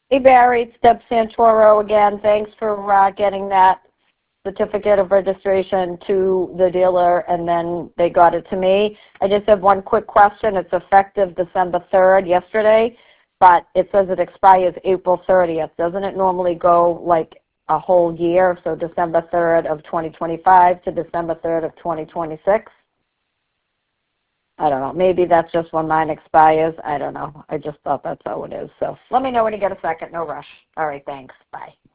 Hey Barry, it's Deb Santoro again. Thanks for getting that certificate of registration to the dealer, and then they got it to me. I just have one quick question. It's effective December 3rd, yesterday, but it says it expires April 30th. Doesn't it normally go like a whole year, so December 3rd of 2025 to December 3rd of 2026? I don't know. Maybe that's just when mine expires. I don't know. I just thought that's how it is. So let me know when you get a second. No rush. All right, thanks. Bye.